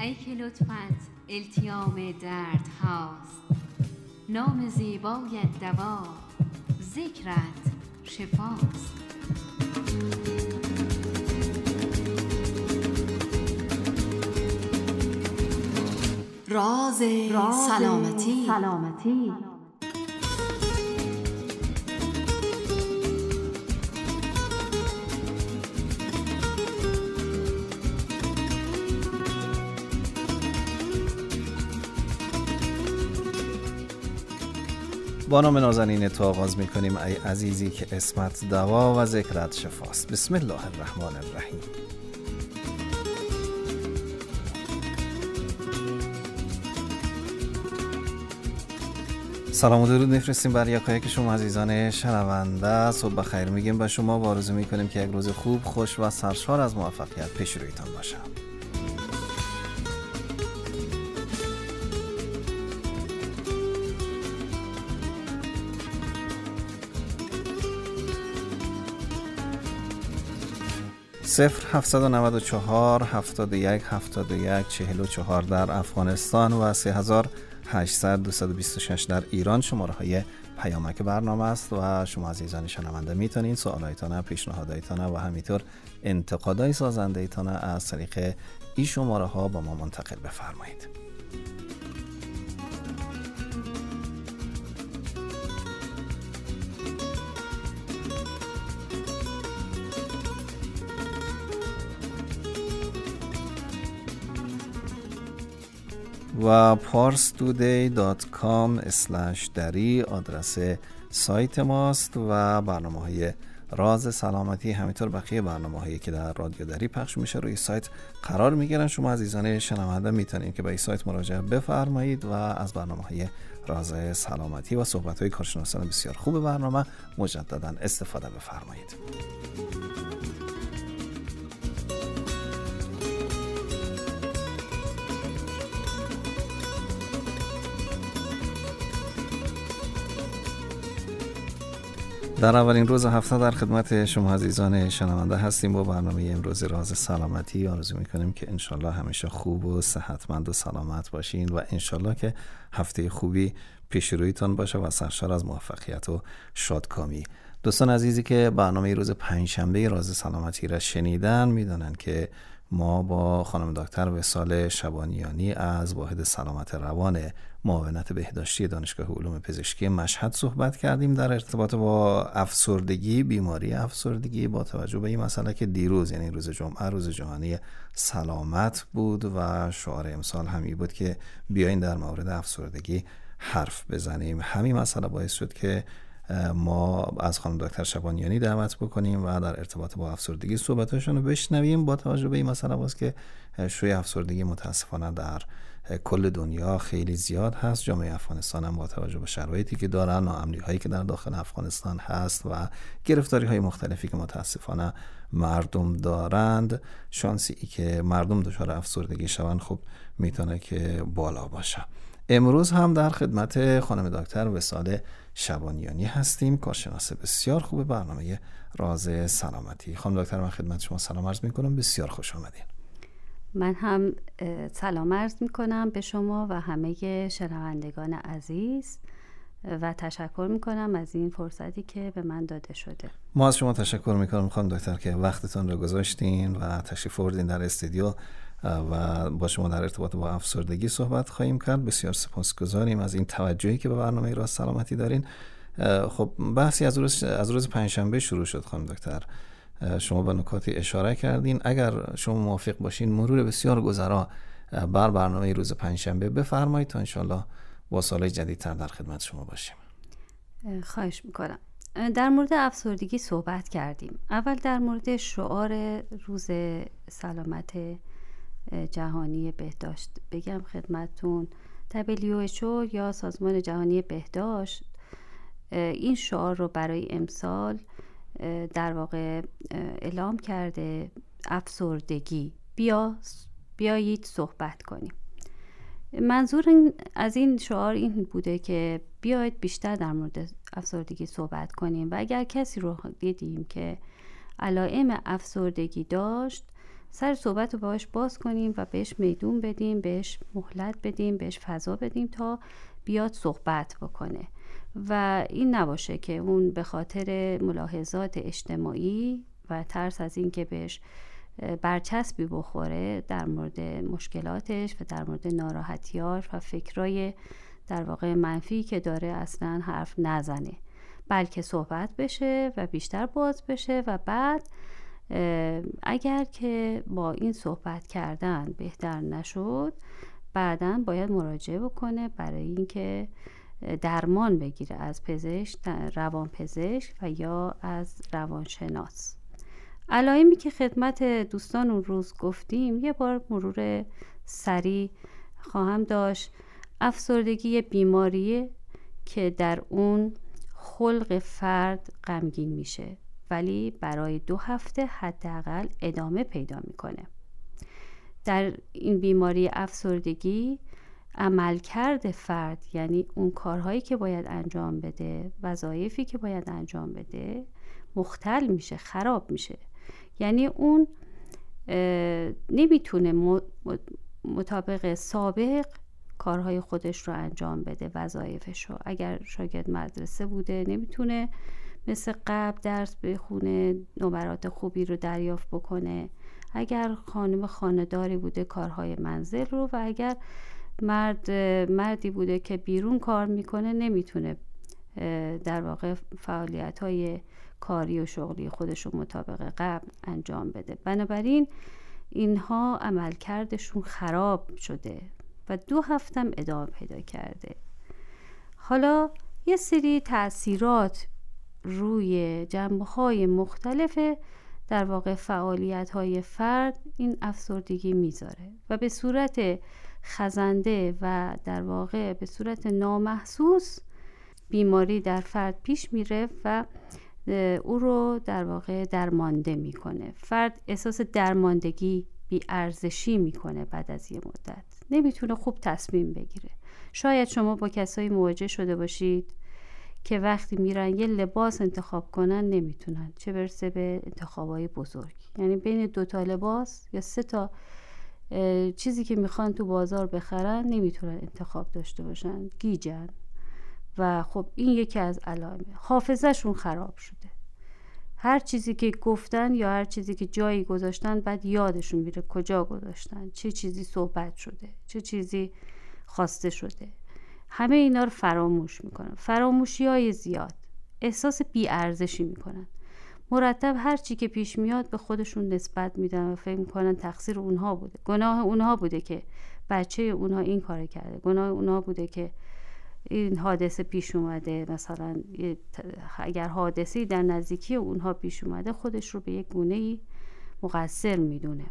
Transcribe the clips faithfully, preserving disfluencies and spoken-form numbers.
ای که لطفت التیام درد هاست، نام زیبای دوا ذکرت شفاست. راز سلامتی, سلامتی. با نام نازنین تو آغاز می کنیم ای عزیزی که اسمت دوا و ذکرت شفاست. بسم الله الرحمن الرحیم. سلام و درود میفرستیم بر یکایک شما عزیزان شنونده. صبح بخیر میگیم به شما و آرزو میکنیم که یک روز خوب، خوش و سرشار از موفقیت پیش رویتان باشه. صفر هفتصد و نود و چهار هفتاد و یک هفتاد و یک چهل و چهار در افغانستان و سه هزار و هشتصد دویست و بیست و شش در ایران شماره های پیامک برنامه است و شما عزیزان شنونده میتونید سوالایتان، پیشنهادایتان و همینطور انتقادای سازنده‌ایتان از طریق این شماره ها با ما منتقل بفرمایید. و پارس تودی دات کام اسلش دری آدرس سایت ماست و برنامه های راز سلامتی همینطور بقیه برنامه هایی که در رادیو دری پخش میشه روی سایت قرار میگیرن. شما عزیزان شنونده میتونید که به این سایت مراجعه بفرمایید و از برنامه های راز سلامتی و صحبت های کارشناسان بسیار خوب برنامه مجددا استفاده بفرمایید. در اولین روز هفته در خدمت شما عزیزان شنونده هستیم با برنامه امروز راز سلامتی. آرزو میکنیم که انشالله همیشه خوب و صحتمند و سلامت باشین و انشالله که هفته خوبی پیش رویتان باشه و سرشار از موفقیت و شادکامی. دوستان عزیزی که برنامه روز پنجشنبه راز سلامتی را شنیدن میدونن که ما با خانم دکتر وصال شبانیانی از واحد سلامت روان معاونت بهداشتی دانشگاه علوم پزشکی مشهد صحبت کردیم در ارتباط با افسردگی، بیماری افسردگی، با توجه به این مسئله که دیروز یعنی روز جمعه روز جهانی سلامت بود و شعار امسال همی بود که بیاین در مورد افسردگی حرف بزنیم. همین مسئله باعث شد که ما از خانم دکتر شبانیانی دعوت بکنیم و در ارتباط با افسردگی صحبتاشون رو بشنویم با توجه به این مسئله باز که شوی افسردگی متاسفانه در کل دنیا خیلی زیاد هست. جامعه افغانستان هم با توجه به شرایطی که دارن، ناامنی هایی که در داخل افغانستان هست و گرفتاری های مختلفی که متاسفانه مردم دارند، شانسی ای که مردم دچار افسردگی شوند خب میتونه که بالا باشه. امروز هم در خدمت خانم دکتر وصال شبانیانی هستیم، کارشناس بسیار خوب برنامه راز سلامتی. خانم دکتر من خدمت شما سلام عرض میکنم، بسیار خوش آمدین. من هم سلام عرض میکنم به شما و همه شنوندگان عزیز و تشکر میکنم از این فرصتی که به من داده شده. ما از شما تشکر میکنم خانم دکتر که وقتتون رو گذاشتین و تشریف آوردین در استودیو و با شما در ارتباط با افسردگی صحبت خواهیم کرد. بسیار سپاسگزاریم از این توجهی که به برنامه راز سلامتی دارین. خب بحثی از روز از روز پنجشنبه شروع شد خانم دکتر، شما به نکاتی اشاره کردین. اگر شما موافق باشین مرور بسیار گذرا بر برنامه روز پنجشنبه بفرمایید تا انشالله با سالهای جدیدتر در خدمت شما باشیم. خواهش میکنم. در مورد افسردگی صحبت کردیم. اول در مورد شعار روز سلامت جهانی بهداشت بگم خدمتون. دبلیو اچ او یا سازمان جهانی بهداشت این شعار رو برای امسال در واقع اعلام کرده: افسردگی، بیا بیایید صحبت کنیم. منظور این از این شعار این بوده که بیایید بیشتر در مورد افسردگی صحبت کنیم و اگر کسی رو دیدیم که علائم افسردگی داشت سر صحبت رو باهاش باز کنیم و بهش میدون بدیم، بهش مهلت بدیم، بهش فضا بدیم تا بیاد صحبت بکنه و این نباشه که اون به خاطر ملاحظات اجتماعی و ترس از این که بهش برچسبی بخوره در مورد مشکلاتش و در مورد ناراحتیاش و فکرای در واقع منفی که داره اصلا حرف نزنه، بلکه صحبت بشه و بیشتر باز بشه و بعد اگر که با این صحبت کردن بهتر نشد بعداً باید مراجعه بکنه برای اینکه درمان بگیره از پزشک، روان پزشک و یا از روانشناس. علائمی که خدمت دوستان اون روز گفتیم یه بار مرور سریع خواهم داشت. افسردگی بیماریه که در اون خلق فرد غمگین میشه ولی برای دو هفته حداقل ادامه پیدا میکنه. در این بیماری افسردگی عملکرد فرد، یعنی اون کارهایی که باید انجام بده، وظایفی که باید انجام بده مختل میشه، خراب میشه. یعنی اون نمیتونه مطابق سابق کارهای خودش رو انجام بده، وظایفش رو. اگر شاگرد مدرسه بوده نمیتونه مثل قبل درس بخونه، نمرات خوبی رو دریافت بکنه. اگر خانم خانه‌داری بوده کارهای منزل رو، و اگر مرد مردی بوده که بیرون کار میکنه نمیتونه در واقع فعالیت‌های کاری و شغلی خودش رو مطابق قبل انجام بده. بنابراین اینها عملکردشون خراب شده و دو هفتم ادامه پیدا کرده. حالا یه سری تأثیرات روی جنبه‌های مختلف در واقع فعالیت‌های فرد این افسردگی میذاره و به صورت خزنده و در واقع به صورت نامحسوس بیماری در فرد پیش میره و او رو در واقع درمانده میکنه. فرد احساس درماندگی، بی‌ارزشی میکنه. بعد از یه مدت نمیتونه خوب تصمیم بگیره. شاید شما با کسایی مواجه شده باشید که وقتی میرن یه لباس انتخاب کنن نمیتونن، چه برسه به انتخابای بزرگ. یعنی بین دو تا لباس یا سه تا چیزی که میخوان تو بازار بخرن نمیتونن انتخاب داشته باشن، گیجن. و خب این یکی از علائمه. حافظه‌شون خراب شده. هر چیزی که گفتن یا هر چیزی که جایی گذاشتن بعد یادشون میره کجا گذاشتن، چه چیزی صحبت شده، چه چیزی خواسته شده. همه اینا رو فراموش میکنن. فراموشی های زیاد. احساس بی‌ارزشی میکنن. مرتب هر چی که پیش میاد به خودشون نسبت میدن و فکر میکنن تقصیر اونها بوده. گناه اونها بوده که بچه اونها این کار کرده. گناه اونها بوده که این حادثه پیش اومده. مثلا اگر حادثه‌ای در نزدیکی اونها پیش اومده خودش رو به یک گونه‌ای مقصر میدونه.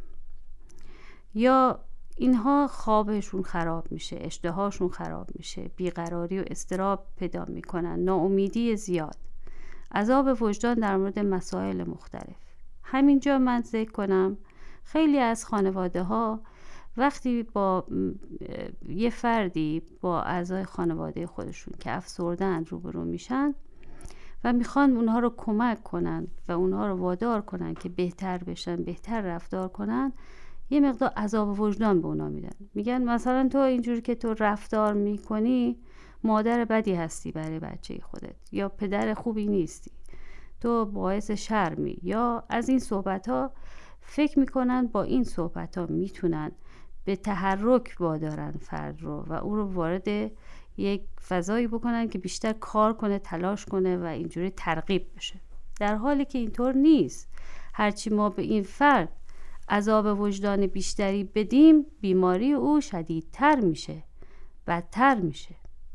یا اینها خوابشون خراب میشه، اشتهاشون خراب میشه، بیقراری و اضطراب پیدا میکنن، ناامیدی زیاد، عذاب وجدان در مورد مسائل مختلف. همینجا من ذکر کنم خیلی از خانواده ها وقتی با یه فردی با اعضای خانواده خودشون که افسردن روبرو میشن و میخوان اونها رو کمک کنن و اونها رو وادار کنن که بهتر بشن، بهتر رفتار کنن، یه مقدار عذاب وجدان به اونا میدن. میگن مثلا تو اینجور که تو رفتار میکنی مادر بدی هستی برای بچه خودت، یا پدر خوبی نیستی، تو باعث شرمی، یا از این صحبت ها. فکر میکنن با این صحبت ها میتونن به تحرک وادارن فرد رو و او رو وارد یک فضایی بکنن که بیشتر کار کنه، تلاش کنه و اینجوری ترغیب بشه، در حالی که اینطور نیست. هرچی ما به این فرد عذاب وجدان بیشتری بدیم بیماری او شدیدتر میشه، بدتر میشه.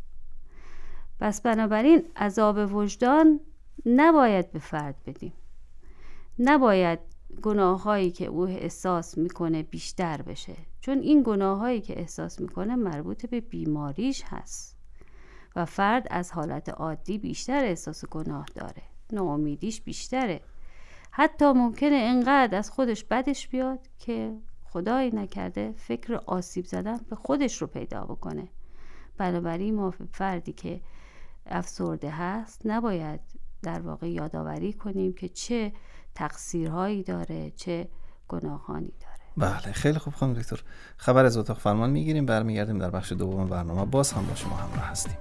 پس بنابراین عذاب وجدان نباید به فرد بدیم. نباید گناهایی که او احساس میکنه بیشتر بشه، چون این گناهایی که احساس میکنه مربوط به بیماریش هست و فرد از حالت عادی بیشتر احساس گناه داره، ناامیدیش بیشتره. حتی ممکنه انقدر از خودش بدش بیاد که خدایی نکرده فکر آسیب زدن به خودش رو پیدا بکنه. بنابراین ما فردی که افسرده هست نباید در واقع یادآوری کنیم که چه تقصیرهایی داره، چه گناهانی داره. بله خیلی خوب خانم دکتر، خبر از اتاق فرمان میگیریم، برمیگردیم در بخش دوم برنامه، باز هم با شما همراه هستیم.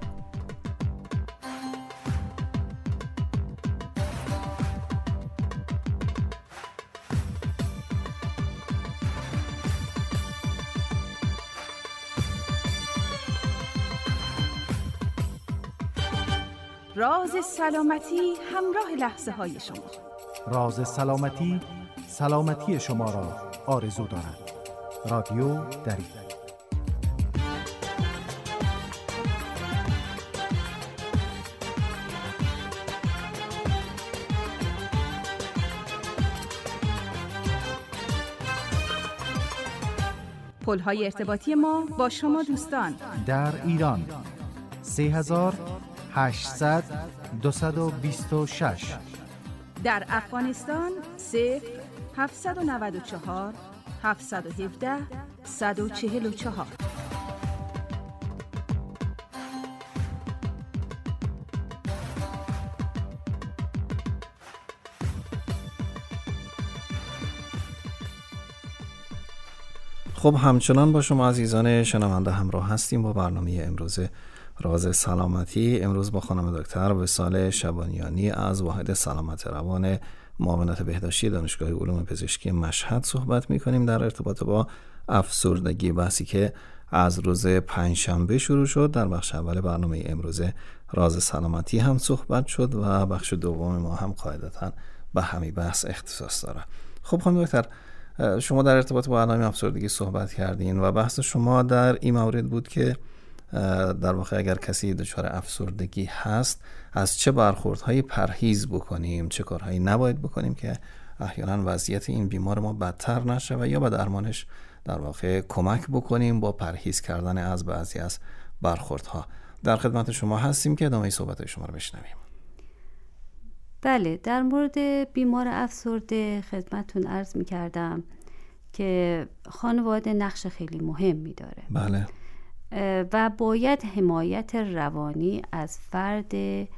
راز سلامتی همراه لحظه های شما. راز سلامتی سلامتی شما را آرزو دارد. رادیو دری. پل‌های ارتباطی ما با شما دوستان در ایران سه هزار هشتصد دویست و بیست و شش، در افغانستان صفر هفتصد و نود و چهار هفتصد و هفده صد و چهل و چهار. خب همچنان با شما عزیزان شنونده همراه هستیم با برنامه امروز راز سلامتی. امروز با خانم دکتر وصال شبانیانی از واحد سلامت روان معاونت بهداشتی دانشگاه علوم پزشکی مشهد صحبت می‌کنیم در ارتباط با افسردگی، بحثی که از روز پنجشنبه شروع شد. در بخش اول برنامه امروز راز سلامتی هم صحبت شد و بخش دوم ما هم قاعدتاً به همین بحث اختصاص داره. خب خانم دکتر، شما در ارتباط با علائم افسردگی صحبت کردین و بحث شما در این مورد بود که در واقع اگر کسی دچار افسردگی هست از چه برخوردهایی پرهیز بکنیم، چه کارهایی نباید بکنیم که احیانا وضعیت این بیمار ما بدتر نشه و یا به درمانش در واقع کمک بکنیم با پرهیز کردن از بعضی از برخوردها. در خدمت شما هستیم که ادامه صحبت شما رو بشنویم. بله، در مورد بیمار افسرده خدمتتون عرض می کردم که خانواده نقش خیلی مهمی داره. بله. و باید حمایت روانی از فرد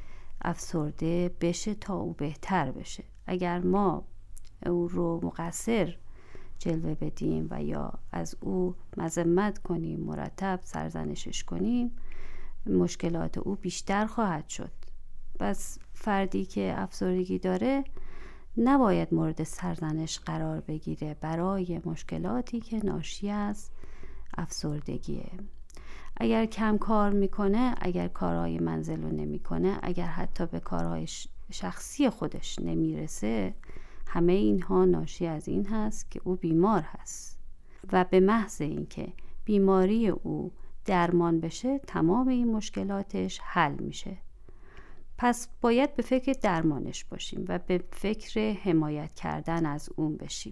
افسرده بشه تا او بهتر بشه. اگر ما او رو مقصر جلوه بدیم و یا از او مذمت کنیم، مرتب سرزنشش کنیم، مشکلات او بیشتر خواهد شد. پس فردی که افسردگی داره نباید مورد سرزنش قرار بگیره برای مشکلاتی که ناشی از افسردگیه. اگر کم کار میکنه، اگر کارهای منزل رو نمیکنه، اگر حتی به کارهای شخصی خودش نمیرسه، همه اینها ناشی از این هست که او بیمار هست و به محض اینکه بیماری او درمان بشه تمام این مشکلاتش حل میشه. پس باید به فکر درمانش باشیم و به فکر حمایت کردن از اون بشیم.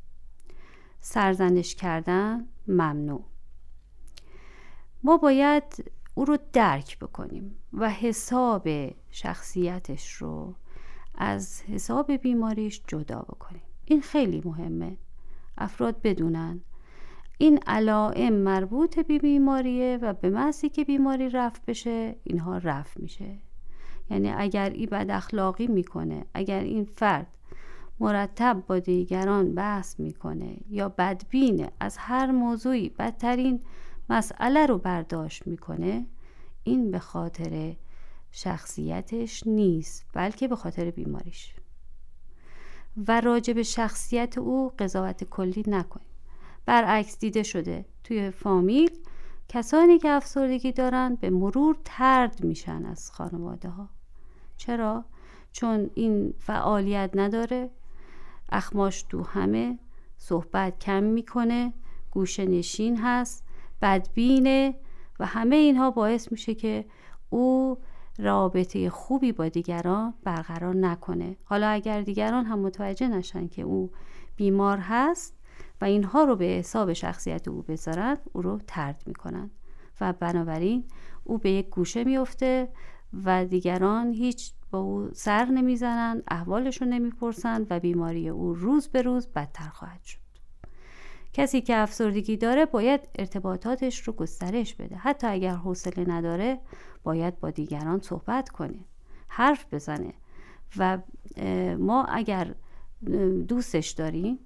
سرزنش کردن ممنوع. ما باید او رو درک بکنیم و حساب شخصیتش رو از حساب بیماریش جدا بکنیم. این خیلی مهمه افراد بدونن این علائم مربوط به بیماریه و به محضی که بیماری رفع بشه اینها رفع میشه. یعنی اگر این بد اخلاقی میکنه، اگر این فرد مرتب با دیگران بحث میکنه یا بدبینه، از هر موضوعی بدترین مسئله رو برداشت میکنه، این به خاطر شخصیتش نیست بلکه به خاطر بیماریش. و راجع به شخصیت او قضاوت کلی نکنیم. برعکس دیده شده توی فامیل کسانی که افسردگی دارن به مرور طرد میشن از خانواده ها. چرا؟ چون این فعالیت نداره، اخماش تو همه، صحبت کم میکنه، گوشه نشین هست، بدبینه و همه اینها باعث میشه که او رابطه خوبی با دیگران برقرار نکنه. حالا اگر دیگران هم متوجه نشن که او بیمار هست و اینها رو به حساب شخصیت او بذارن، او رو طرد میکنن و بنابراین او به یک گوشه میفته و دیگران هیچ با او سر نمیزنن، احوالش رو نمیپرسن و بیماری او روز به روز بدتر خواهد شد. کسی که افسردگی داره باید ارتباطاتش رو گسترش بده. حتی اگر حوصله نداره باید با دیگران صحبت کنه، حرف بزنه و ما اگر دوستش داریم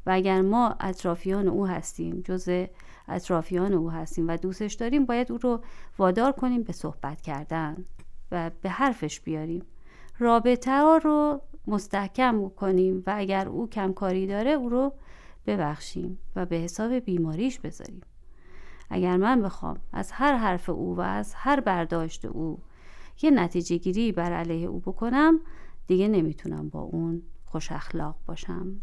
و اگر ما اطرافیان او هستیم، جزء اطرافیان او هستیم و دوستش داریم، باید او رو وادار کنیم به صحبت کردن و به حرفش بیاریم. رابطه ها رو مستحکم کنیم و اگر او کمکاری داره او رو ببخشیم و به حساب بیماریش بذاریم. اگر من بخوام از هر حرف او و از هر برداشت او یه نتیجه گیری بر علیه او بکنم، دیگه نمیتونم با اون خوش اخلاق باشم.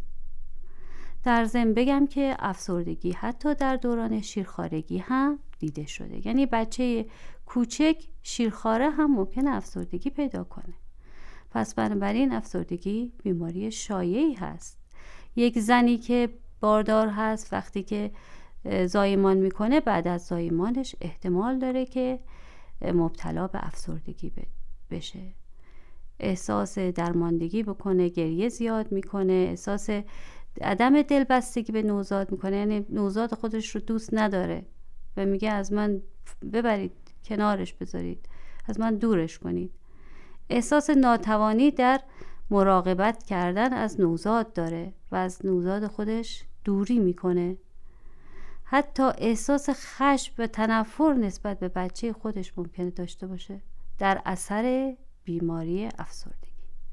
در ضمن بگم که افسردگی حتی در دوران شیرخوارگی هم دیده شده. یعنی بچه کوچک شیرخواره هم ممکنه افسردگی پیدا کنه. پس بنابراین افسردگی بیماری شایعی هست. یک زنی که باردار هست وقتی که زایمان میکنه، بعد از زایمانش احتمال داره که مبتلا به افسردگی بشه. احساس درماندگی بکنه، گریه زیاد میکنه، احساس عدم دلبستگی به نوزاد میکنه، یعنی نوزاد خودش رو دوست نداره و میگه از من ببرید کنارش بذارید، از من دورش کنید. احساس ناتوانی در مراقبت کردن از نوزاد داره و از نوزاد خودش دوری میکنه. حتی احساس خشم و تنفر نسبت به بچه خودش ممکنه داشته باشه در اثر بیماری افسردگی.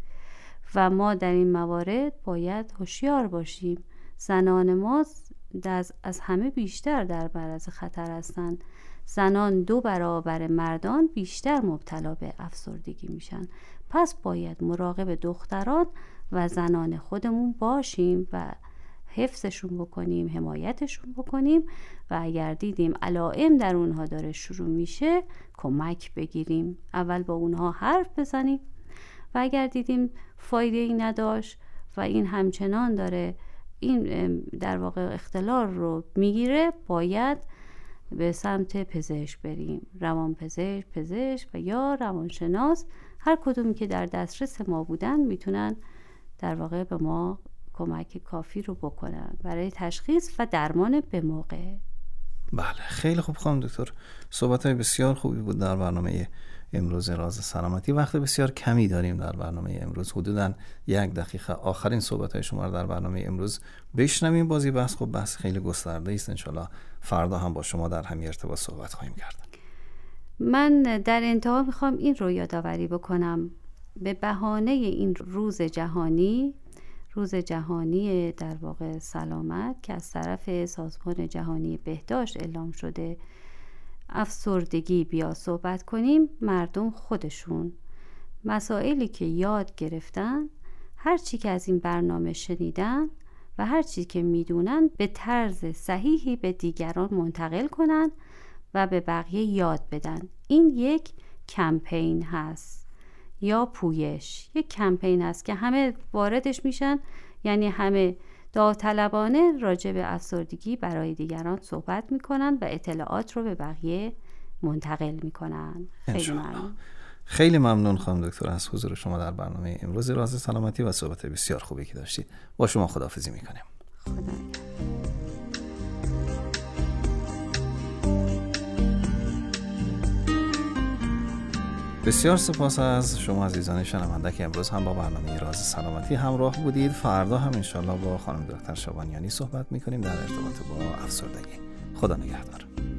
و ما در این موارد باید هوشیار باشیم. زنان ما از همه بیشتر در معرض خطر هستند. زنان دو برابر مردان بیشتر مبتلا به افسردگی میشن. پس باید مراقب دختران و زنان خودمون باشیم و حفظشون بکنیم، حمایتشون بکنیم و اگر دیدیم علائم در اونها داره شروع میشه کمک بگیریم. اول با اونها حرف بزنیم و اگر دیدیم فایده ای نداشت و این همچنان داره این در واقع اختلال رو میگیره، باید به سمت پزشک بریم. روان پزشک، پزشک و یا روانشناس، هر کدومی که در دسترس ما بودن میتونن در واقع به ما کمک کافی رو بکنن برای تشخیص و درمان به موقع. بله، خیلی خوب خانم دکتر. صحبت‌های بسیار خوبی بود در برنامه امروز راز سلامتی. وقت بسیار کمی داریم در برنامه امروز، حدوداً یک دقیقه. آخرین صحبت‌های شما رو در برنامه امروز بشنویم. بازی بحث خب بحث خیلی گسترده است. انشالله فردا هم با شما در همین ارتباط صحبت خواهیم کرد. من در انتها میخوام این رو یادآوری بکنم. به بهانه این روز جهانی، روز جهانی در واقع سلامت که از طرف سازمان جهانی بهداشت اعلام شده، افسردگی بیا صحبت کنیم. مردم خودشون مسائلی که یاد گرفتن، هر چی که از این برنامه شنیدن و هر چی که میدونن به طرز صحیحی به دیگران منتقل کنن و به بقیه یاد بدن. این یک کمپین هست یا پویش، یک کمپین هست که همه واردش میشن، یعنی همه داوطلبانه راجع به افسردگی برای دیگران صحبت میکنن و اطلاعات رو به بقیه منتقل میکنن. خیلی ممنون. خیلی ممنون خانم دکتر از حضور شما در برنامه امروز راز سلامتی و صحبت بسیار خوبی که داشتید. با شما خداحافظی میکنیم. خدا. بسیار سپاس از شما عزیزان شنونده که امروز هم با برنامه راز سلامتی همراه بودید. فردا هم انشالله با خانم دکتر شبانیانی صحبت میکنیم در ارتباط با افسردگی. خدا نگهدار.